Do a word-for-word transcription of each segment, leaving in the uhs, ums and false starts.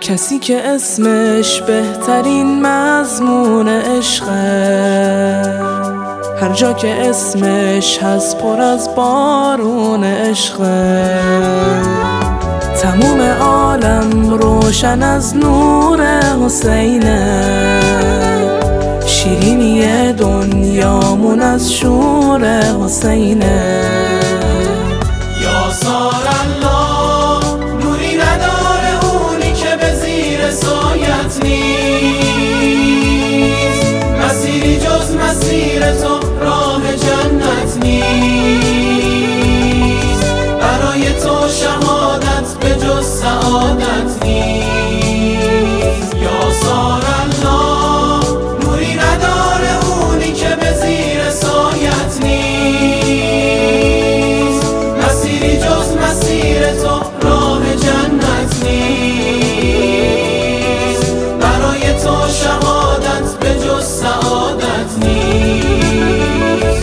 کسی که اسمش بهترین مضمون عشقه، هر جا که اسمش هست پر از بارون عشقه. تموم عالم روشن از نور حسینه، شیرینی دنیامون از شور حسینه. یا سار الله نوری نداره اونی که به زیر سایت نیست، مسیری جز مسیر تو راه جنت نیست، برای تو شهادت به جز سعادت نیست. یا سار الله نوری نداره اونی که به زیر سایت نیست، مسیری جز مسیر تو راه جنت نیست، برای تو شهادت به جز سعادت نیست.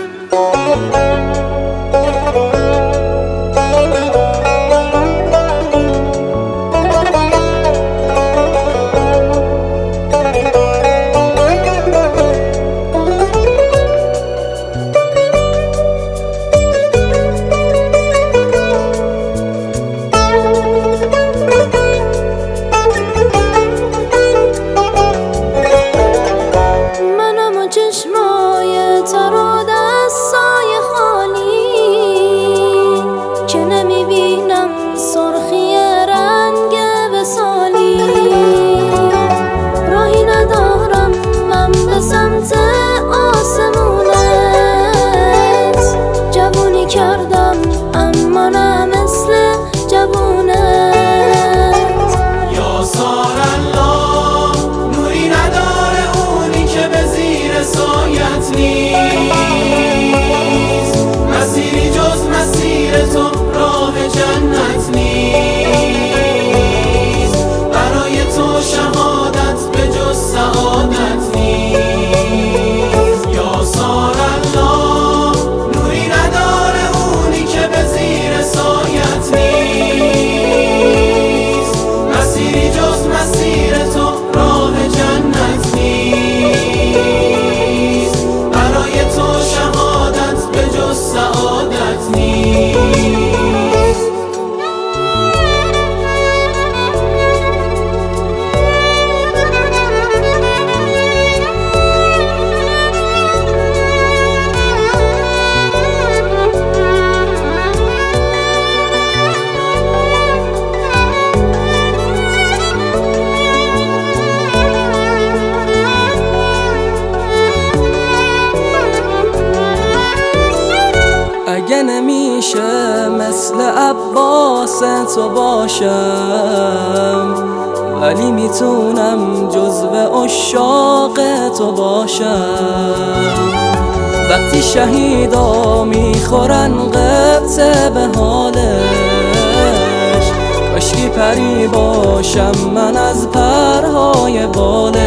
مسیری جز مسیر تو راه جنت نیست، برای تو شهادت به جز سعادت نیست. یا سار الله نوری نداره اونی که به زیر سایت نیست، مسیری جز مسیر تو راه جنت نیست، برای تو شهادت به جز سعادت نیست. اگه نمیشه مثل عباس تو باشم، ولی میتونم جزو عشاق تو باشم. وقتی شهیدا میخورن قبطه به حالش، کاشکی پری باشم من از پرهای بالش.